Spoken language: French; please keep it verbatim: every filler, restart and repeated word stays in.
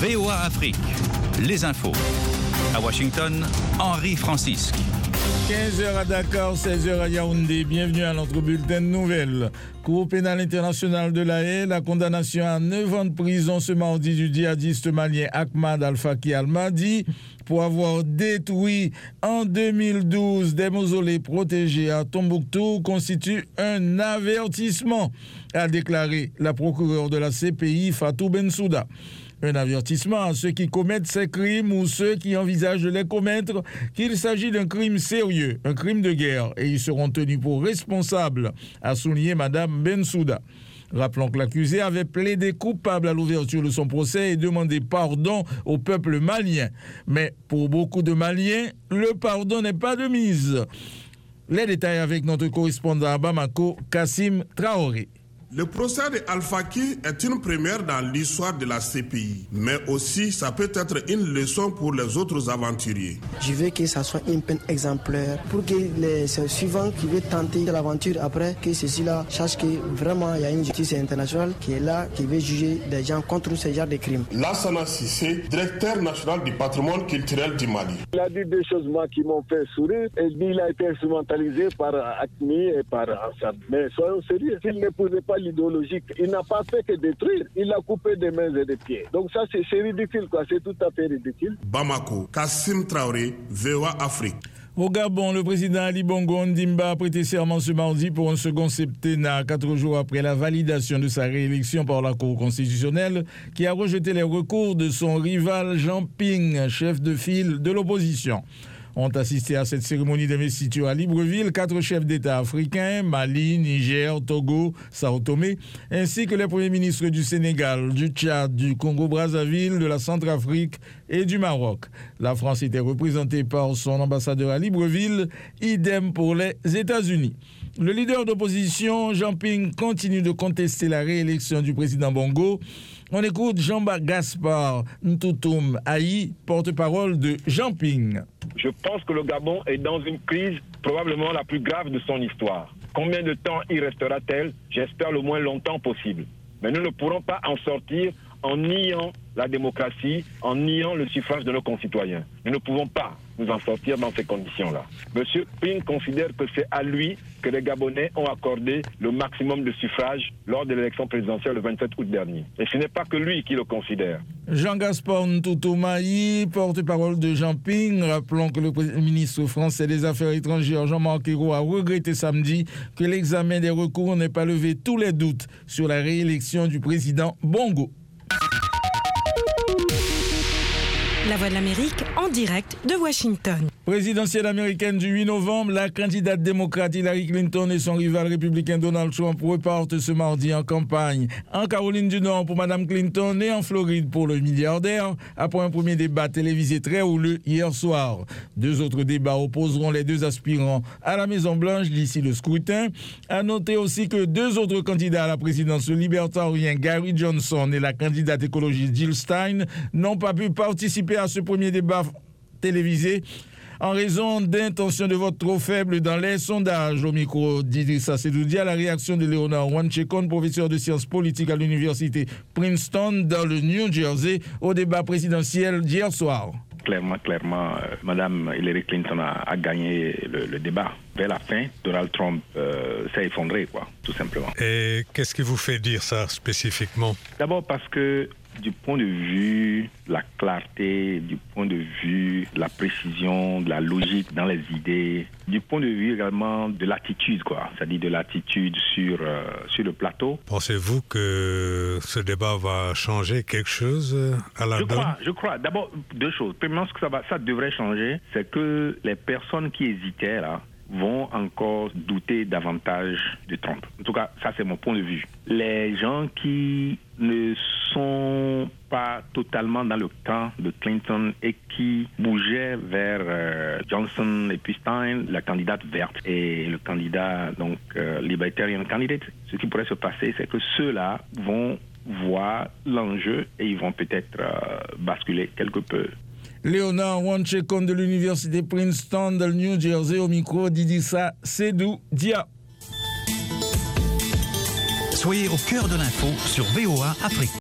V O A Afrique, les infos. À Washington, Henri Francisque. quinze heures à Dakar, seize heures à Yaoundé. Bienvenue à notre bulletin de nouvelles. Cour pénale internationale de La Haye, la condamnation à neuf ans de prison ce mardi du djihadiste malien Ahmad Al-Faki Al-Mahdi pour avoir détruit en deux mille douze des mausolées protégés à Tombouctou constitue un avertissement, a déclaré la procureure de la C P I Fatou Bensouda. Un avertissement à ceux qui commettent ces crimes ou ceux qui envisagent de les commettre qu'il s'agit d'un crime sérieux, un crime de guerre, et ils seront tenus pour responsables, a souligné Madame Bensouda. Rappelons que l'accusé avait plaidé coupable à l'ouverture de son procès et demandé pardon au peuple malien. Mais pour beaucoup de Maliens, le pardon n'est pas de mise. Les détails avec notre correspondant à Bamako, Kassim Traoré. Le procès de Al-Faki est une première dans l'histoire de la C P I, mais aussi ça peut être une leçon pour les autres aventuriers. Je veux que ça soit une peine exemplaire pour que les suivants qui veulent tenter de l'aventure après, que ceux-là sachent que vraiment il y a une justice internationale qui est là, qui veut juger des gens contre ce genre de crimes. Lassana Sissé, directeur national du patrimoine culturel du Mali. Il a dit des choses moi, qui m'ont fait sourire et il a été instrumentalisé par Acmi et par Assad. Mais soyons sérieux, s'il n'épousait pas idéologique, il n'a pas fait que détruire, il a coupé des mains et des pieds. Donc ça c'est, c'est ridicule quoi, c'est tout à fait ridicule. Bamako, Kassim Traoré, V O A Afrique. Au Gabon, le président Ali Bongo Ondimba a prêté serment ce mardi pour un second septennat, quatre jours après la validation de sa réélection par la Cour constitutionnelle, qui a rejeté les recours de son rival Jean Ping, chef de file de l'opposition. Ont assisté à cette cérémonie d'investiture à Libreville quatre chefs d'État africains, Mali, Niger, Togo, Sao Tomé, ainsi que les premiers ministres du Sénégal, du Tchad, du Congo-Brazzaville, de la Centrafrique et du Maroc. La France était représentée par son ambassadeur à Libreville, idem pour les États-Unis. Le leader d'opposition, Jean Ping, continue de contester la réélection du président Bongo. On écoute Jean-Baptiste Gaspard Ntoutoum Aï, porte-parole de Jean Ping. Je pense que le Gabon est dans une crise probablement la plus grave de son histoire. Combien de temps y restera-t-elle? J'espère le moins longtemps possible. Mais nous ne pourrons pas en sortir en niant la démocratie, en niant le suffrage de nos concitoyens. Nous ne pouvons pas nous en sortir dans ces conditions-là. Monsieur Ping considère que c'est à lui que les Gabonais ont accordé le maximum de suffrage lors de l'élection présidentielle le vingt-sept août dernier. Et ce n'est pas que lui qui le considère. Jean-Gaspard Ntoutoum-Aï, porte-parole de Jean Ping. Rappelons que le ministre français des Affaires étrangères, Jean-Marc Ayrault, a regretté samedi que l'examen des recours n'ait pas levé tous les doutes sur la réélection du président Bongo. La Voix de l'Amérique en direct de Washington. Présidentielle américaine du huit novembre, la candidate démocrate Hillary Clinton et son rival républicain Donald Trump repartent ce mardi en campagne. En Caroline du Nord pour Mme Clinton et en Floride pour le milliardaire, après un premier débat télévisé très houleux hier soir. Deux autres débats opposeront les deux aspirants à la Maison-Blanche d'ici le scrutin. À noter aussi que deux autres candidats à la présidence, le libertarien Gary Johnson et la candidate écologiste Jill Stein, n'ont pas pu participer à ce premier débat télévisé en raison d'intentions de vote trop faibles dans les sondages. Au micro d'Idrissa Sedoudia, la réaction de Léonard Wanchekon, professeur de sciences politiques à l'université Princeton dans le New Jersey, au débat présidentiel d'hier soir. Clairement, clairement, euh, Madame Hillary Clinton a, a gagné le, le débat. Vers la fin, Donald Trump euh, s'est effondré, quoi, tout simplement. Et qu'est-ce qui vous fait dire ça spécifiquement? D'abord parce que du point de vue de la clarté, du point de vue de la précision, de la logique dans les idées, du point de vue également de l'attitude, quoi, c'est-à-dire de l'attitude sur, euh, sur le plateau. Pensez-vous que ce débat va changer quelque chose à la je donne? crois, je crois. D'abord, deux choses. Premièrement, ce que ça, va, ça devrait changer, c'est que les personnes qui hésitaient, là, vont encore douter davantage de Trump. En tout cas, ça c'est mon point de vue. Les gens qui ne sont pas totalement dans le camp de Clinton et qui bougeaient vers euh, Johnson et puis Stein, la candidate verte et le candidat donc euh, libertarian candidate, ce qui pourrait se passer, c'est que ceux-là vont voir l'enjeu et ils vont peut-être euh, basculer quelque peu. Léonard Wanchekon de l'université Princeton dans le New Jersey au micro d'Idrissa Sedoudia. Soyez au cœur de l'info sur V O A Afrique.